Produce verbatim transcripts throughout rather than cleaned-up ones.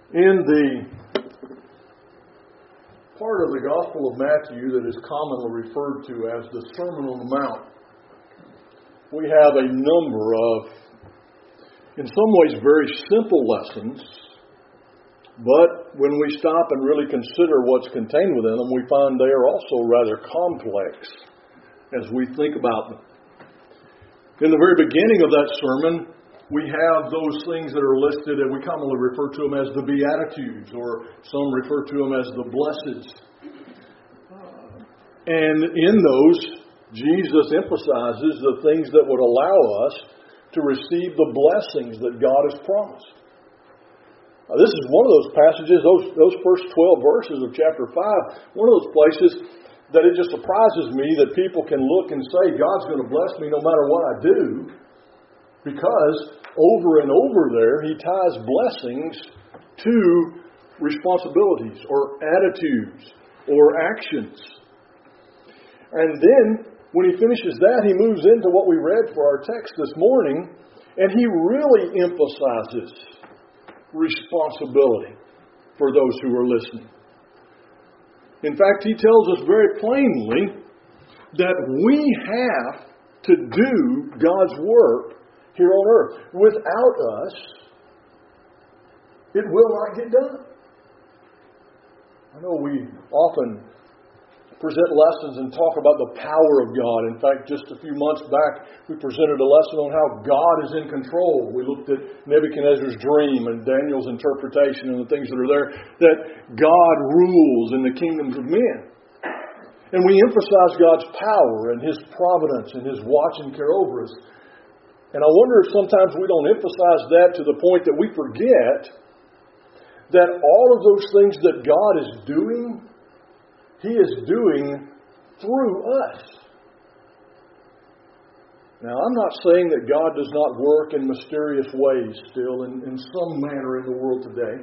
In the part of the Gospel of Matthew that is commonly referred to as the Sermon on the Mount, we have a number of, in some ways, very simple lessons, but when we stop and really consider what's contained within them, we find they are also rather complex as we think about them. In the very beginning of that sermon, we have those things that are listed, and we commonly refer to them as the Beatitudes, or some refer to them as the Blesseds. And in those, Jesus emphasizes the things that would allow us to receive the blessings that God has promised. Now, this is one of those passages, those, those first twelve verses of chapter five, one of those places that it just surprises me that people can look and say, God's going to bless me no matter what I do, because over and over there, He ties blessings to responsibilities or attitudes or actions. And then, when He finishes that, He moves into what we read for our text this morning, and He really emphasizes responsibility for those who are listening. In fact, He tells us very plainly that we have to do God's work here on earth. Without us, it will not get done. I know we often present lessons and talk about the power of God. In fact, just a few months back, we presented a lesson on how God is in control. We looked at Nebuchadnezzar's dream and Daniel's interpretation and the things that are there, that God rules in the kingdoms of men. And we emphasize God's power and His providence and His watch and care over us. And I wonder if sometimes we don't emphasize that to the point that we forget that all of those things that God is doing, He is doing through us. Now, I'm not saying that God does not work in mysterious ways still in, in some manner in the world today.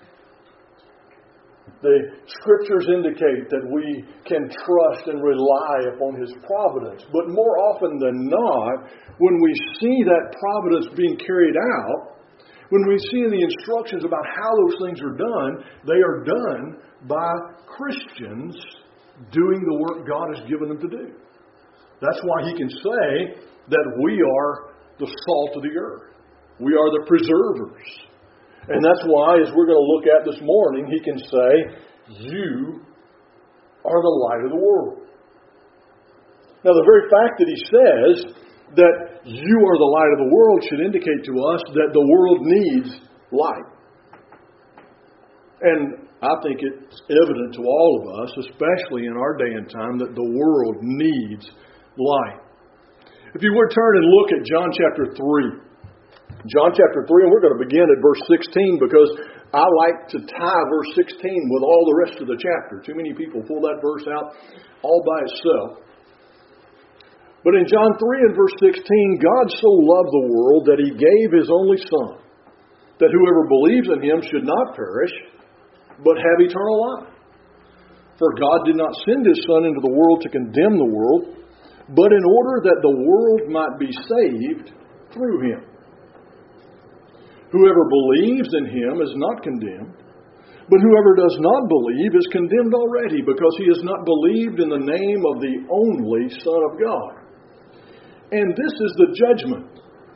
The Scriptures indicate that we can trust and rely upon His providence. But more often than not, when we see that providence being carried out, when we see in the instructions about how those things are done, they are done by Christians doing the work God has given them to do. That's why He can say that we are the salt of the earth. We are the preservers. And that's why, as we're going to look at this morning, He can say, you are the light of the world. Now, the very fact that He says that you are the light of the world should indicate to us that the world needs light. And I think it's evident to all of us, especially in our day and time, that the world needs light. If you would turn and look at John chapter three. John chapter three, and we're going to begin at verse sixteen because I like to tie verse sixteen with all the rest of the chapter. Too many people pull that verse out all by itself. But in John three and verse sixteen, God so loved the world that He gave His only Son, that whoever believes in Him should not perish, but have eternal life. For God did not send His Son into the world to condemn the world, but in order that the world might be saved through Him. Whoever believes in Him is not condemned, but whoever does not believe is condemned already, because he has not believed in the name of the only Son of God. And this is the judgment.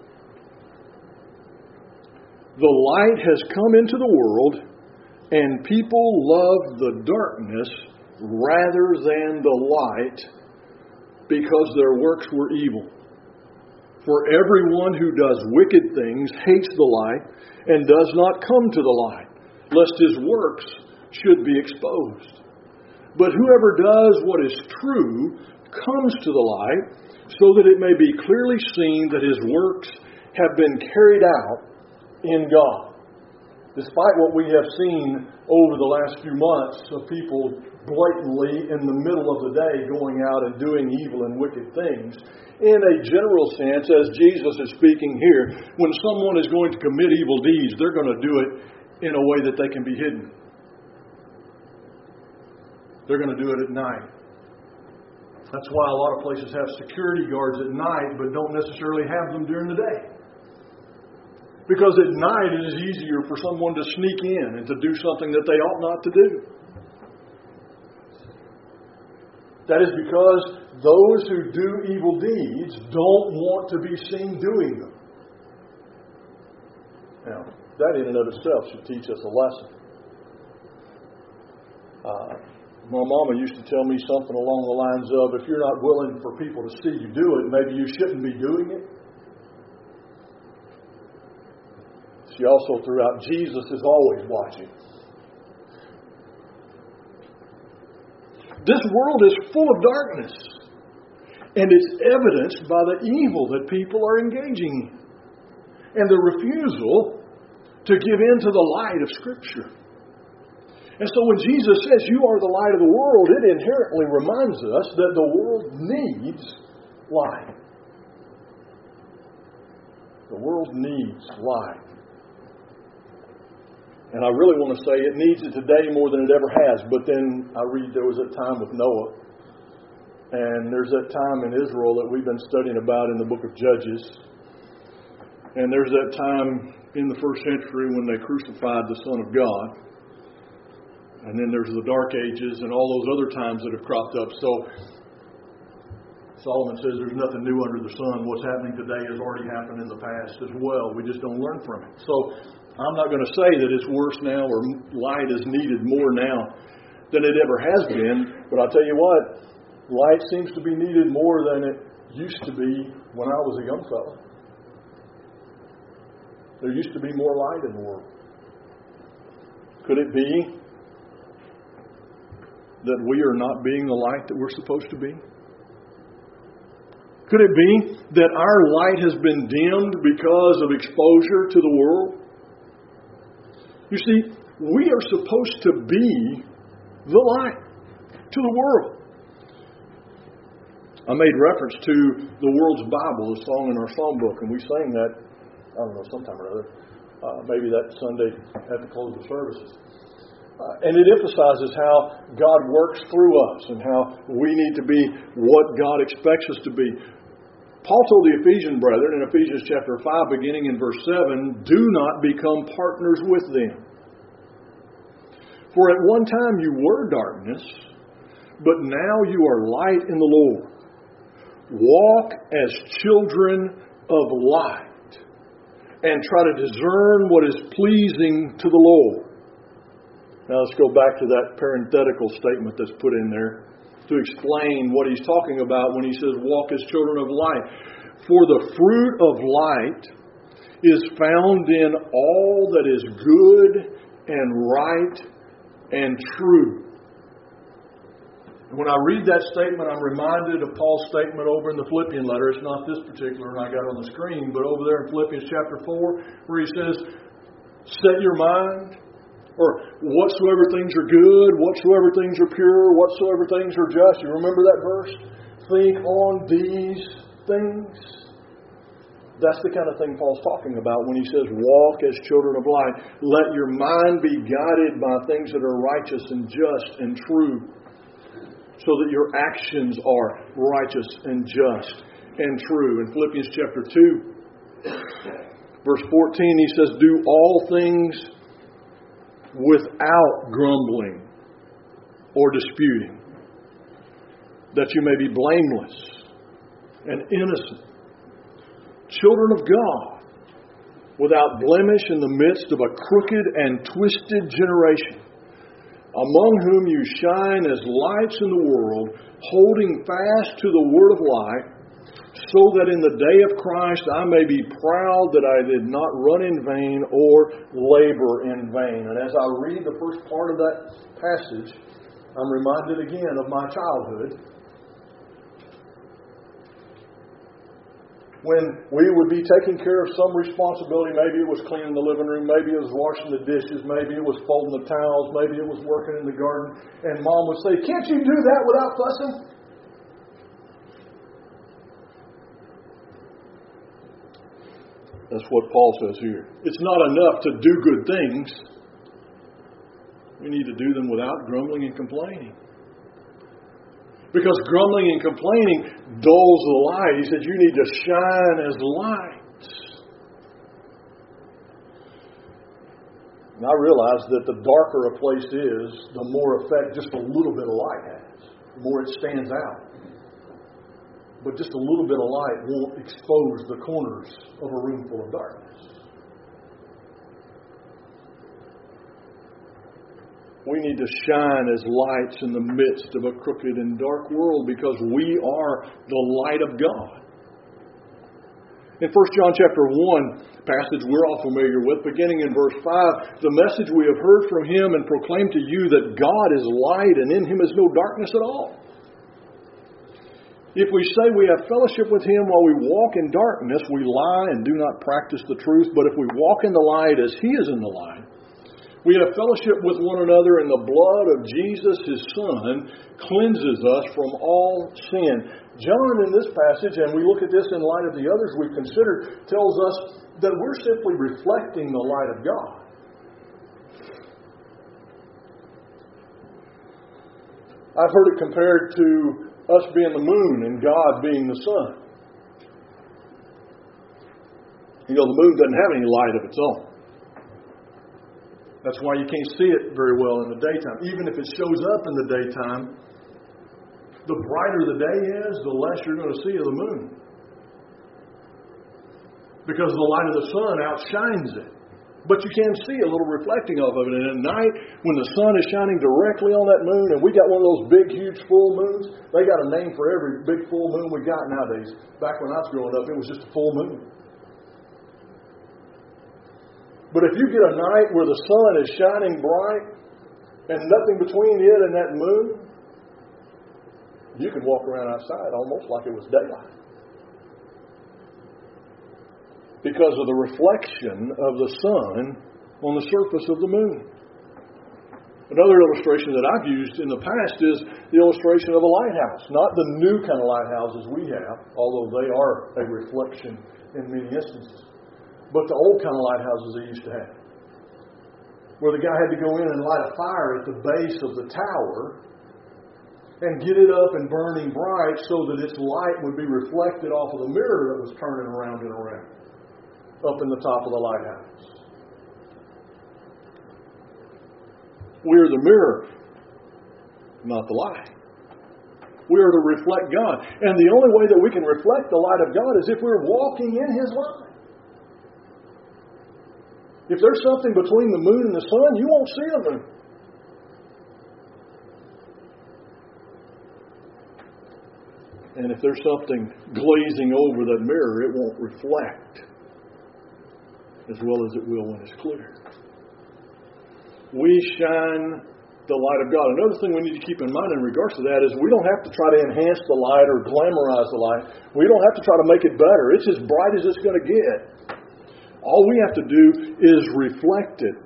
The light has come into the world, and people love the darkness rather than the light, because their works were evil. For everyone who does wicked things hates the light and does not come to the light, lest his works should be exposed. But whoever does what is true comes to the light, so that it may be clearly seen that his works have been carried out in God. Despite what we have seen over the last few months of people blatantly in the middle of the day going out and doing evil and wicked things, in a general sense, as Jesus is speaking here, when someone is going to commit evil deeds, they're going to do it in a way that they can be hidden. They're going to do it at night. That's why a lot of places have security guards at night, but don't necessarily have them during the day. Because at night it is easier for someone to sneak in and to do something that they ought not to do. That is because those who do evil deeds don't want to be seen doing them. Now, that in and of itself should teach us a lesson. Uh, my mama used to tell me something along the lines of, if you're not willing for people to see you do it, maybe you shouldn't be doing it. She also threw out, Jesus is always watching. This world is full of darkness, and it's evidenced by the evil that people are engaging in, and the refusal to give in to the light of Scripture. And so when Jesus says, you are the light of the world, it inherently reminds us that the world needs light. The world needs light. And I really want to say it needs it today more than it ever has. But then I read there was that time with Noah. And there's that time in Israel that we've been studying about in the book of Judges. And there's that time in the first century when they crucified the Son of God. And then there's the Dark Ages and all those other times that have cropped up. So Solomon says there's nothing new under the sun. What's happening today has already happened in the past as well. We just don't learn from it. So I'm not going to say that it's worse now or light is needed more now than it ever has been. But I'll tell you what, light seems to be needed more than it used to be when I was a young fellow. There used to be more light in the world. Could it be that we are not being the light that we're supposed to be? Could it be that our light has been dimmed because of exposure to the world? You see, we are supposed to be the light to the world. I made reference to the World's Bible, a song in our song book, and we sang that, I don't know, sometime or other, uh, maybe that Sunday at the close of services. Uh, and it emphasizes how God works through us and how we need to be what God expects us to be. Paul told the Ephesian brethren in Ephesians chapter five, beginning in verse seven, do not become partners with them. For at one time you were darkness, but now you are light in the Lord. Walk as children of light and try to discern what is pleasing to the Lord. Now let's go back to that parenthetical statement that's put in there to explain what he's talking about when he says, walk as children of light. For the fruit of light is found in all that is good and right and true. When I read that statement, I'm reminded of Paul's statement over in the Philippian letter. It's not this particular one I got on the screen, but over there in Philippians chapter four, where he says, set your mind, or whatsoever things are good, whatsoever things are pure, whatsoever things are just. You remember that verse? Think on these things. That's the kind of thing Paul's talking about when he says, walk as children of light. Let your mind be guided by things that are righteous and just and true, so that your actions are righteous and just and true. In Philippians chapter two, verse fourteen, he says, do all things without grumbling or disputing, that you may be blameless and innocent, children of God, without blemish in the midst of a crooked and twisted generation, among whom you shine as lights in the world, holding fast to the word of life, so that in the day of Christ I may be proud that I did not run in vain or labor in vain. And as I read the first part of that passage, I'm reminded again of my childhood, when we would be taking care of some responsibility. Maybe it was cleaning the living room, maybe it was washing the dishes, maybe it was folding the towels, maybe it was working in the garden, and Mom would say, can't you do that without fussing? That's what Paul says here. It's not enough to do good things. We need to do them without grumbling and complaining. Because grumbling and complaining dulls the light. He said you need to shine as lights. And I realize that the darker a place is, the more effect just a little bit of light has. The more it stands out. But just a little bit of light won't expose the corners of a room full of darkness. We need to shine as lights in the midst of a crooked and dark world because we are the light of God. In First John chapter one, passage we're all familiar with, beginning in verse five, the message we have heard from Him and proclaimed to you that God is light and in Him is no darkness at all. If we say we have fellowship with Him while we walk in darkness, we lie and do not practice the truth. But if we walk in the light as He is in the light, we have fellowship with one another, and the blood of Jesus, His Son, cleanses us from all sin. John, in this passage, and we look at this in light of the others we've considered, tells us that we're simply reflecting the light of God. I've heard it compared to us being the moon and God being the sun. You know, the moon doesn't have any light of its own. That's why you can't see it very well in the daytime. Even if it shows up in the daytime, the brighter the day is, the less you're going to see of the moon. Because the light of the sun outshines it. But you can see a little reflecting off of it. And at night, when the sun is shining directly on that moon, and we got one of those big, huge full moons, they got a name for every big full moon we got nowadays. Back when I was growing up, it was just a full moon. But if you get a night where the sun is shining bright and nothing between it and that moon, you could walk around outside almost like it was daylight. Because of the reflection of the sun on the surface of the moon. Another illustration that I've used in the past is the illustration of a lighthouse. Not the new kind of lighthouses we have, although they are a reflection in many instances. But the old kind of lighthouses they used to have. Where the guy had to go in and light a fire at the base of the tower and get it up and burning bright so that its light would be reflected off of the mirror that was turning around and around up in the top of the lighthouse. We are the mirror, not the light. We are to reflect God. And the only way that we can reflect the light of God is if we're walking in His light. If there's something between the moon and the sun, you won't see the moon. And if there's something glazing over that mirror, it won't reflect as well as it will when it's clear. We shine the light of God. Another thing we need to keep in mind in regards to that is we don't have to try to enhance the light or glamorize the light. We don't have to try to make it better. It's as bright as it's going to get. All we have to do is reflect it.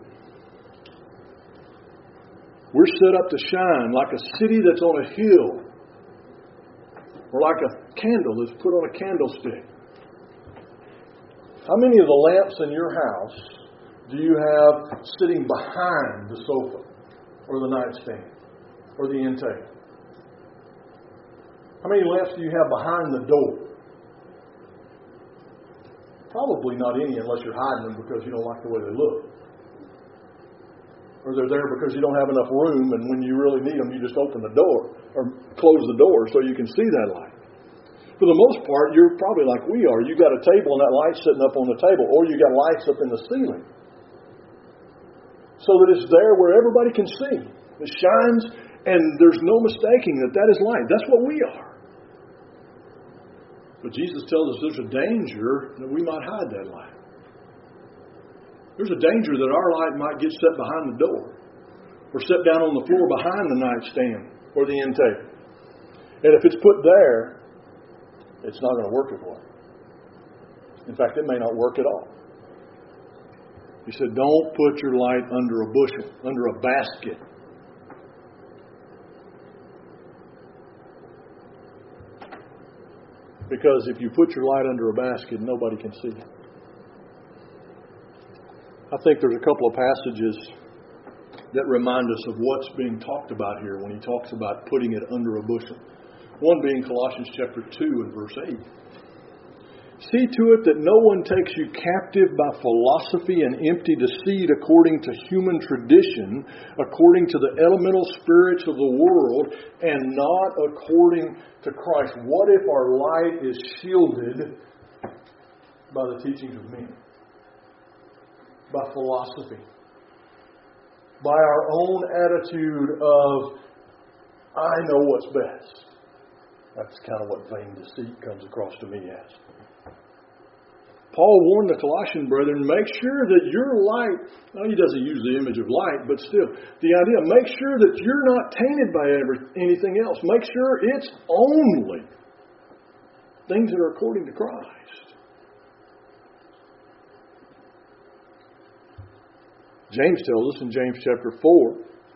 We're set up to shine like a city that's on a hill, or like a candle that's put on a candlestick. How many of the lamps in your house do you have sitting behind the sofa, or the nightstand, or the end table? How many lamps do you have behind the door? Probably not any unless you're hiding them because you don't like the way they look. Or they're there because you don't have enough room, and when you really need them, you just open the door or close the door so you can see that light. For the most part, you're probably like we are. You got a table and that light's sitting up on the table, or you got lights up in the ceiling. So that it's there where everybody can see. It shines, and there's no mistaking that that is light. That's what we are. But Jesus tells us there's a danger that we might hide that light. There's a danger that our light might get set behind the door, or set down on the floor behind the nightstand or the end table. And if it's put there, it's not going to work as well. In fact, it may not work at all. He said, don't put your light under a bushel, under a basket. Because if you put your light under a basket, nobody can see it. I think there's a couple of passages that remind us of what's being talked about here when he talks about putting it under a bushel. One being Colossians chapter two and verse eight. It See to it that no one takes you captive by philosophy and empty deceit according to human tradition, according to the elemental spirits of the world, and not according to Christ. What if our light is shielded by the teachings of men? By philosophy? By our own attitude of, I know what's best. That's kind of what vain deceit comes across to me as. Paul warned the Colossian brethren, make sure that your light, well, he doesn't use the image of light, but still, the idea, make sure that you're not tainted by every, anything else. Make sure it's only things that are according to Christ. James tells us in James chapter four,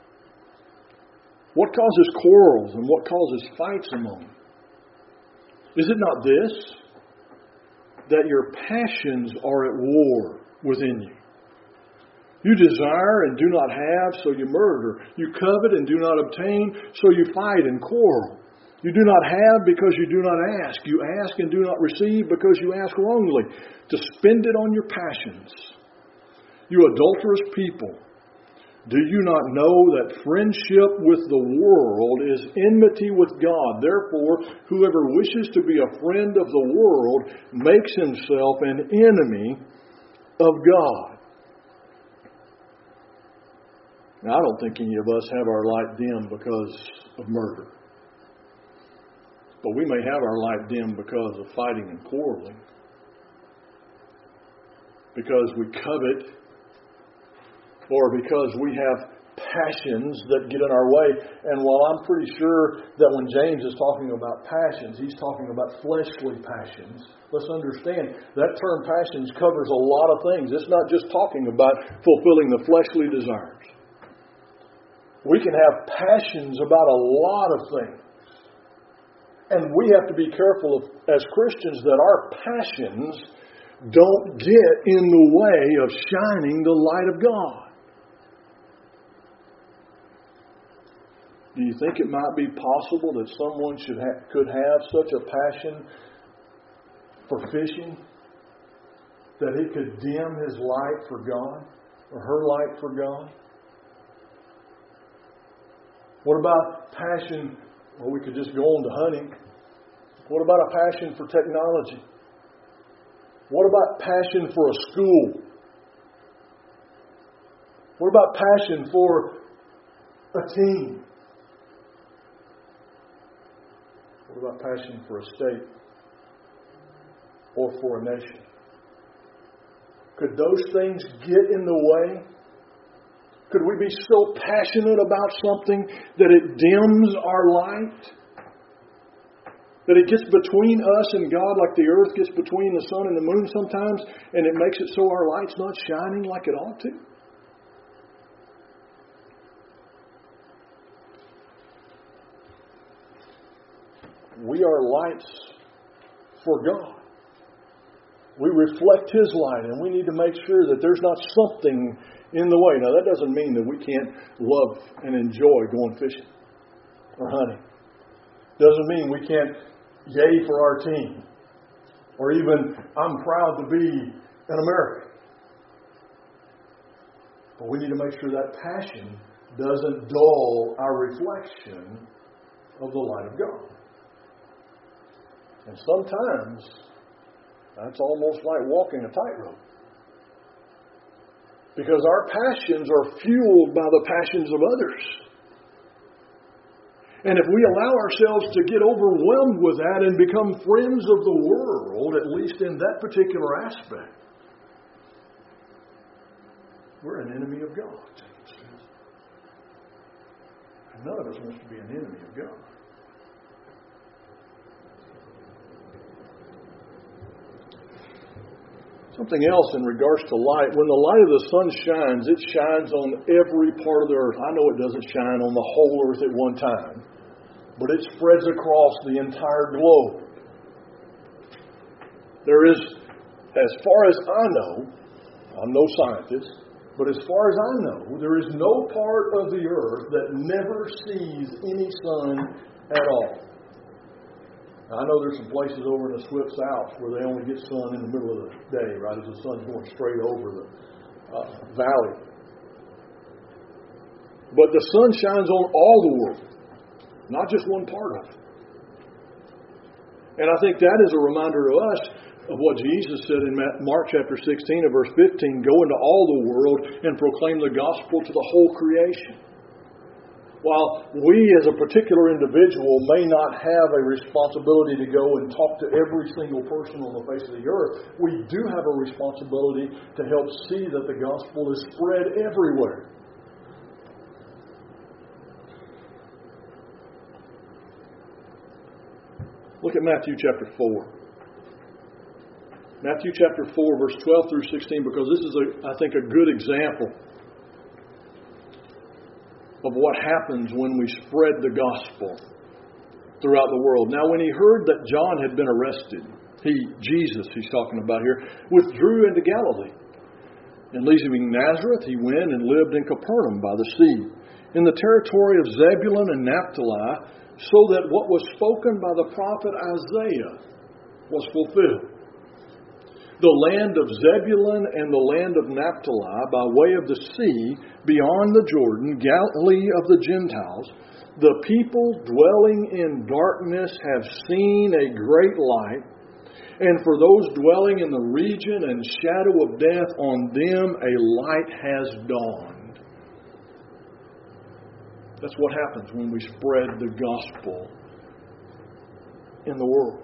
what causes quarrels and what causes fights among you? Is it not this? That your passions are at war within you. You desire and do not have, so you murder. You covet and do not obtain, so you fight and quarrel. You do not have because you do not ask. You ask and do not receive because you ask wrongly, to spend it on your passions. You adulterous people, do you not know that friendship with the world is enmity with God? Therefore, whoever wishes to be a friend of the world makes himself an enemy of God. Now, I don't think any of us have our light dim because of murder. But we may have our light dim because of fighting and quarreling. Because we covet, or because we have passions that get in our way. And while I'm pretty sure that when James is talking about passions, he's talking about fleshly passions. Let's understand, that term passions covers a lot of things. It's not just talking about fulfilling the fleshly desires. We can have passions about a lot of things. And we have to be careful of, as Christians, that our passions don't get in the way of shining the light of God. Do you think it might be possible that someone should ha- could have such a passion for fishing that he could dim his light for God or her light for God? What about passion? Well, we could just go on to hunting. What about a passion for technology? What about passion for a school? What about passion for a team? What about passion for a state or for a nation? Could those things get in the way? Could we be so passionate about something that it dims our light? That it gets between us and God like the earth gets between the sun and the moon sometimes, and it makes it so our light's not shining like it ought to? We are lights for God. We reflect His light, and we need to make sure that there's not something in the way. Now, that doesn't mean that we can't love and enjoy going fishing or hunting. Doesn't mean we can't yay for our team. Or even, I'm proud to be an American. But we need to make sure that passion doesn't dull our reflection of the light of God. And sometimes, that's almost like walking a tightrope. Because our passions are fueled by the passions of others. And if we allow ourselves to get overwhelmed with that and become friends of the world, at least in that particular aspect, we're an enemy of God, James says. And none of us wants to be an enemy of God. Something else in regards to light. When the light of the sun shines, it shines on every part of the earth. I know it doesn't shine on the whole earth at one time, but it spreads across the entire globe. There is, as far as I know, I'm no scientist, but as far as I know, there is no part of the earth that never sees any sun at all. Now, I know there's some places over in the Swift's Alps where they only get sun in the middle of the day, right, as the sun's going straight over the uh, valley. But the sun shines on all the world, not just one part of it. And I think that is a reminder to us of what Jesus said in Mark chapter sixteen and verse fifteen, go into all the world and proclaim the gospel to the whole creation. While we as a particular individual may not have a responsibility to go and talk to every single person on the face of the earth, we do have a responsibility to help see that the gospel is spread everywhere. Look at Matthew chapter four. Matthew chapter four, verse twelve through sixteen, because this is, a, I think, a good example of what happens when we spread the gospel throughout the world. Now, when he heard that John had been arrested, he, Jesus, he's talking about here, withdrew into Galilee. And leaving Nazareth, he went and lived in Capernaum by the sea, in the territory of Zebulun and Naphtali, so that what was spoken by the prophet Isaiah was fulfilled. The land of Zebulun and the land of Naphtali, by way of the sea, beyond the Jordan, Galilee of the Gentiles, the people dwelling in darkness have seen a great light, and for those dwelling in the region and shadow of death, on them a light has dawned. That's what happens when we spread the gospel in the world.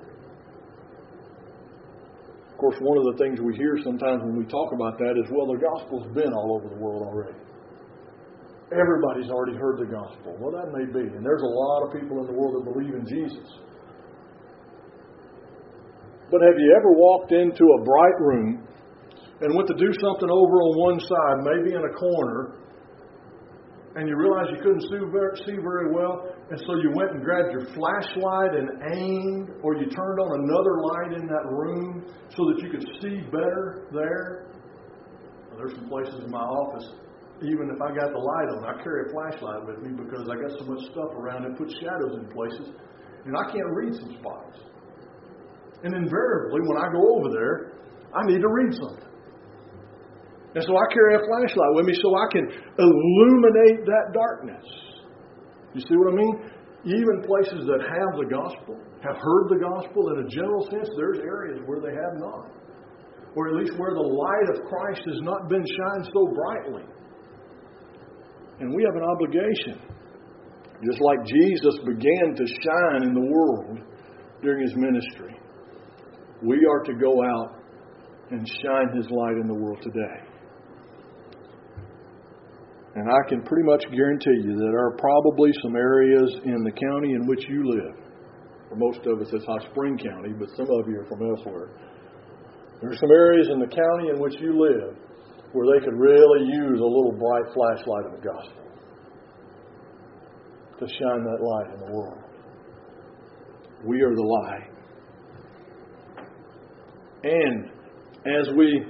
Of course, one of the things we hear sometimes when we talk about that is, well, the gospel's been all over the world already. Everybody's already heard the gospel. Well, that may be. And there's a lot of people in the world that believe in Jesus. But have you ever walked into a bright room and went to do something over on one side, maybe in a corner, and you realized you couldn't see very well, and so you went and grabbed your flashlight and aimed, or you turned on another light in that room so that you could see better there? Well, there's some places in my office, even if I got the light on, I carry a flashlight with me because I got so much stuff around and put shadows in places, and I can't read some spots. And invariably, when I go over there, I need to read something. And so I carry a flashlight with me so I can illuminate that darkness. You see what I mean? Even places that have the gospel, have heard the gospel in a general sense, there's areas where they have not. Or at least where the light of Christ has not been shined so brightly. And we have an obligation. Just like Jesus began to shine in the world during His ministry, we are to go out and shine His light in the world today. And I can pretty much guarantee you that there are probably some areas in the county in which you live. For most of us, it's Hot Spring County, but some of you are from elsewhere. There are some areas in the county in which you live where they could really use a little bright flashlight of the gospel to shine that light in the world. We are the light. And as we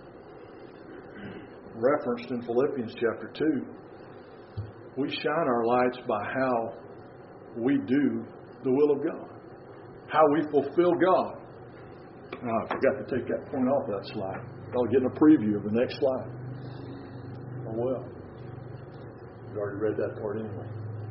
referenced in Philippians chapter two, we shine our lights by how we do the will of God, how we fulfill God. Oh, I forgot to take that point off that slide. I'll get a preview of the next slide. Oh well, you already read that part anyway.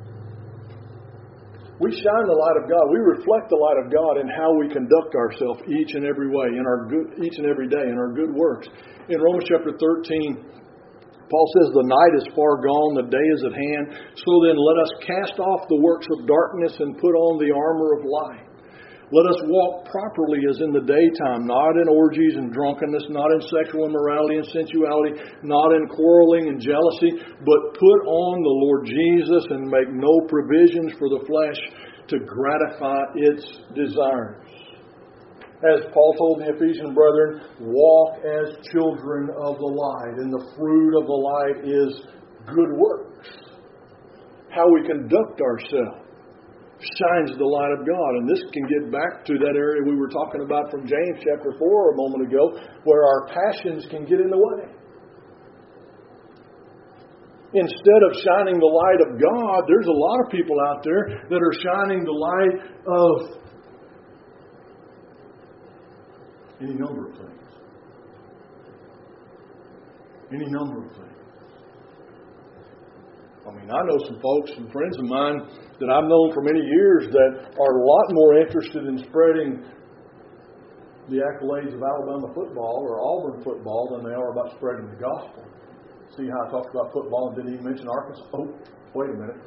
We shine the light of God. We reflect the light of God in how we conduct ourselves each and every way, in our good, each and every day, in our good works. In Romans chapter thirteen, Paul says, the night is far gone, the day is at hand. So then let us cast off the works of darkness and put on the armor of light. Let us walk properly as in the daytime, not in orgies and drunkenness, not in sexual immorality and sensuality, not in quarreling and jealousy, but put on the Lord Jesus and make no provisions for the flesh to gratify its desires. As Paul told the Ephesian brethren, walk as children of the light, and the fruit of the light is good works. How we conduct ourselves shines the light of God. And this can get back to that area we were talking about from James chapter four a moment ago, where our passions can get in the way. Instead of shining the light of God, there's a lot of people out there that are shining the light of Any number of things. Any number of things. I mean, I know some folks, some friends of mine that I've known for many years that are a lot more interested in spreading the accolades of Alabama football or Auburn football than they are about spreading the gospel. See how I talked about football and didn't even mention Arkansas? Oh, wait a minute.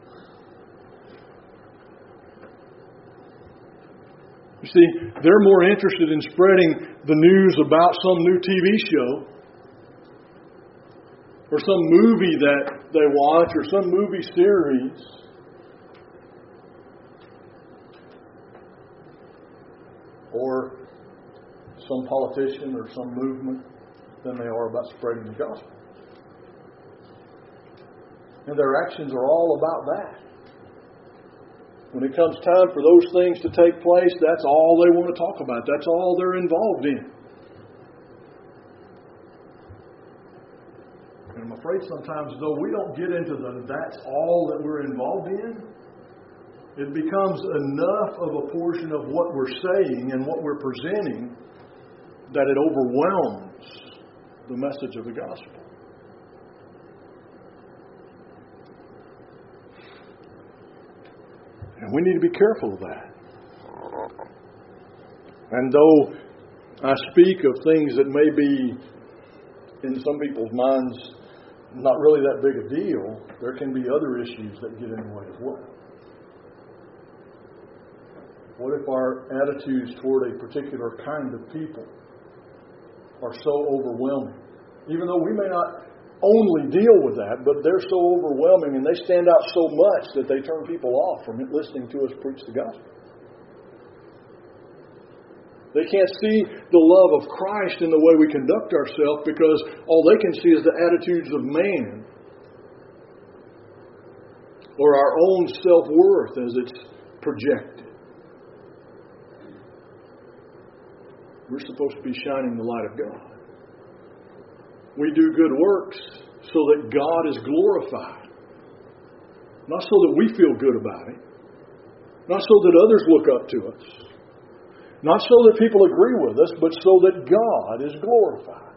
You see, they're more interested in spreading the news about some new T V show or some movie that they watch or some movie series or some politician or some movement than they are about spreading the gospel. And their actions are all about that. When it comes time for those things to take place, that's all they want to talk about. That's all they're involved in. And I'm afraid sometimes, though, we don't get into the that's all that we're involved in. It becomes enough of a portion of what we're saying and what we're presenting that it overwhelms the message of the gospel. And we need to be careful of that. And though I speak of things that may be, in some people's minds, not really that big a deal, there can be other issues that get in the way as well. What if our attitudes toward a particular kind of people are so overwhelming? Even though we may not only deal with that, but they're so overwhelming and they stand out so much that they turn people off from listening to us preach the gospel. They can't see the love of Christ in the way we conduct ourselves because all they can see is the attitudes of man or our own self-worth as it's projected. We're supposed to be shining the light of God. We do good works so that God is glorified. Not so that we feel good about it. Not so that others look up to us. Not so that people agree with us, but so that God is glorified.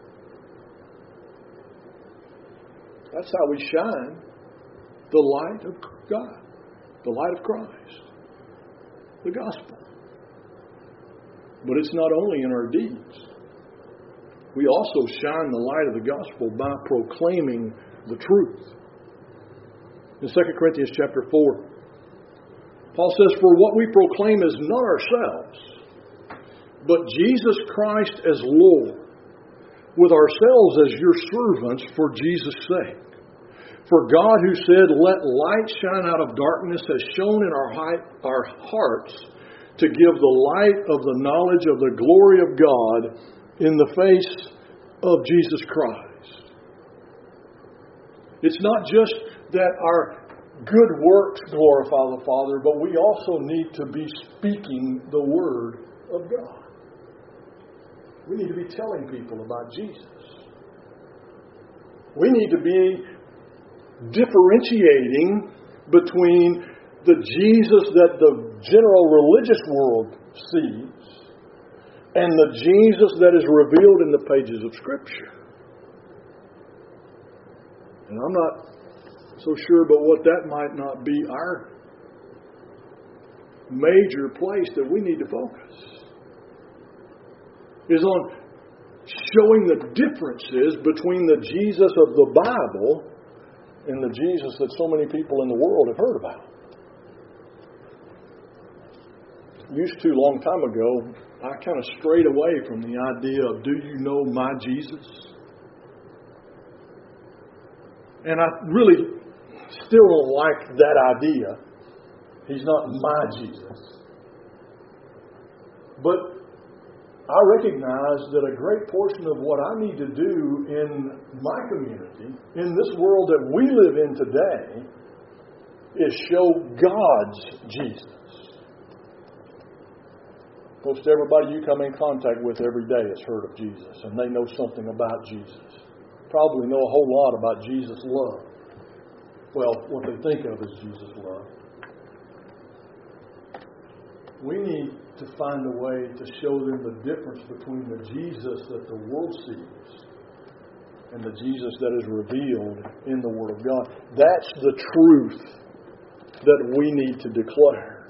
That's how we shine the light of God. The light of Christ. The gospel. But it's not only in our deeds. We also shine the light of the gospel by proclaiming the truth. In Second Corinthians chapter four, Paul says, "For what we proclaim is not ourselves, but Jesus Christ as Lord, with ourselves as your servants for Jesus' sake. For God, who said, 'Let light shine out of darkness,' has shone in our, high, our hearts to give the light of the knowledge of the glory of God in the face of Jesus Christ." It's not just that our good works glorify the Father, but we also need to be speaking the Word of God. We need to be telling people about Jesus. We need to be differentiating between the Jesus that the general religious world sees and the Jesus that is revealed in the pages of Scripture. And I'm not so sure about what that might not be our major place that we need to focus. Is on showing the differences between the Jesus of the Bible and the Jesus that so many people in the world have heard about. Used to, a long time ago, I kind of strayed away from the idea of, do you know my Jesus? And I really still don't like that idea. He's not my Jesus. But I recognize that a great portion of what I need to do in my community, in this world that we live in today, is show God's Jesus. Most everybody you come in contact with every day has heard of Jesus, and they know something about Jesus. Probably know a whole lot about Jesus' love. Well, what they think of as Jesus' love. We need to find a way to show them the difference between the Jesus that the world sees and the Jesus that is revealed in the Word of God. That's the truth that we need to declare.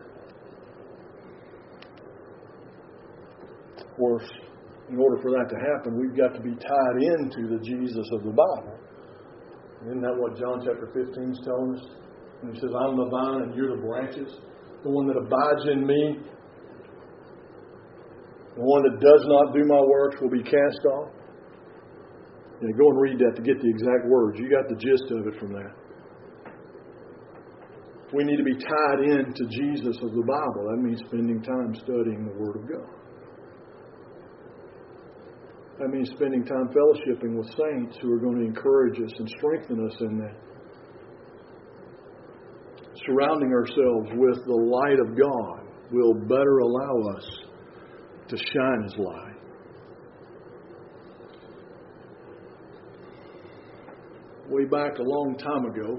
Of course, in order for that to happen, we've got to be tied into the Jesus of the Bible. Isn't that what John chapter fifteen is telling us? And he says, I'm the vine and you're the branches. The one that abides in me, the one that does not do my works will be cast off. And go and read that to get the exact words. You got the gist of it from that. We need to be tied in to Jesus of the Bible. That means spending time studying the Word of God. That means spending time fellowshipping with saints who are going to encourage us and strengthen us in that. Surrounding ourselves with the light of God will better allow us to shine His light. Way back a long time ago,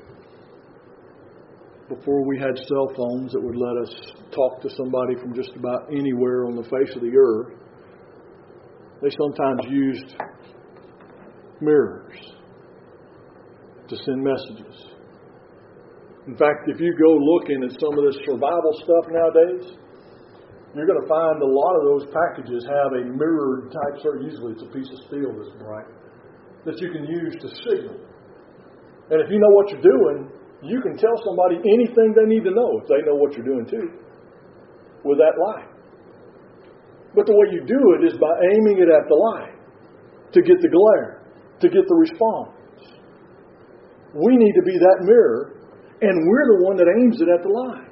before we had cell phones that would let us talk to somebody from just about anywhere on the face of the earth, they sometimes used mirrors to send messages. In fact, if you go looking at some of this survival stuff nowadays, you're going to find a lot of those packages have a mirrored type circuit. Usually it's a piece of steel that's bright that you can use to signal. And if you know what you're doing, you can tell somebody anything they need to know if they know what you're doing too with that light. But the way you do it is by aiming it at the light to get the glare, to get the response. We need to be that mirror, and we're the one that aims it at the light.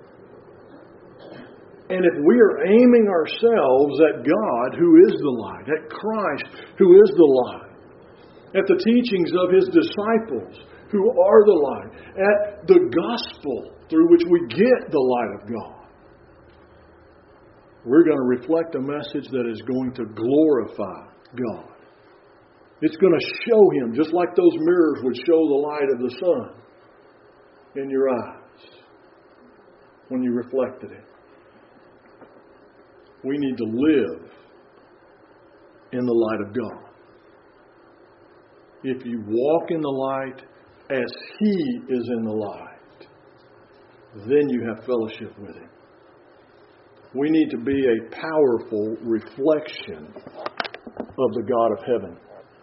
And if we are aiming ourselves at God, who is the light, at Christ, who is the light, at the teachings of His disciples, who are the light, at the gospel through which we get the light of God, we're going to reflect a message that is going to glorify God. It's going to show Him, just like those mirrors would show the light of the sun in your eyes when you reflected it. We need to live in the light of God. If you walk in the light as He is in the light, then you have fellowship with Him. We need to be a powerful reflection of the God of heaven,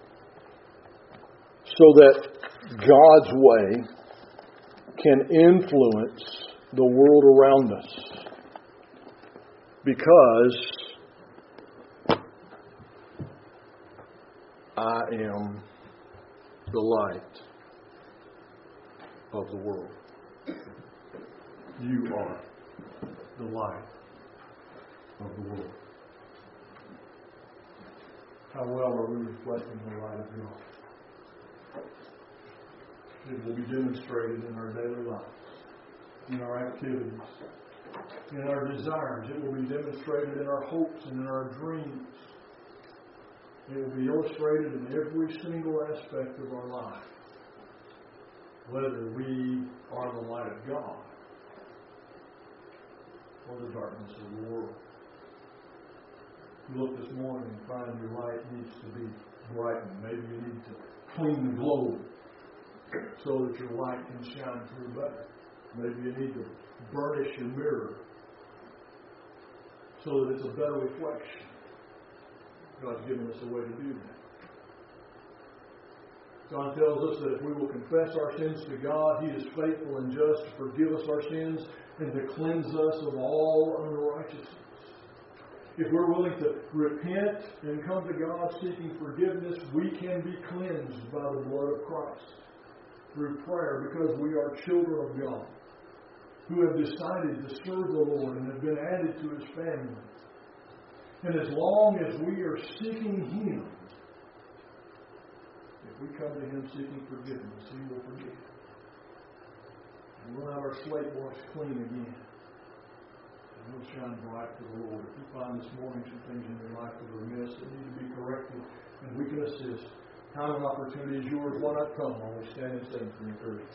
so that God's way can influence the world around us. Because I am the light of the world. You are the light of the world. How well are we reflecting the light of God? It will be demonstrated in our daily lives, in our activities, in our desires. It will be demonstrated in our hopes and in our dreams. It will be illustrated in every single aspect of our life, whether we are the light of God or the darkness of the world. You look this morning and find your light needs to be brightened. Maybe you need to clean the globe so that your light can shine through better. Maybe you need to burnish your mirror so that it's a better reflection. God's given us a way to do that. God tells us that if we will confess our sins to God, He is faithful and just to forgive us our sins and to cleanse us of all unrighteousness. If we're willing to repent and come to God seeking forgiveness, we can be cleansed by the blood of Christ through prayer, because we are children of God who have decided to serve the Lord and have been added to His family. And as long as we are seeking Him, if we come to Him seeking forgiveness, He will forgive. And we'll have our slate washed clean again. And we'll shine bright for the Lord. If you find this morning some things in your life that are amiss that need to be corrected, and we can assist, time and opportunity is yours. Why not come while we stand and sing for encouragement?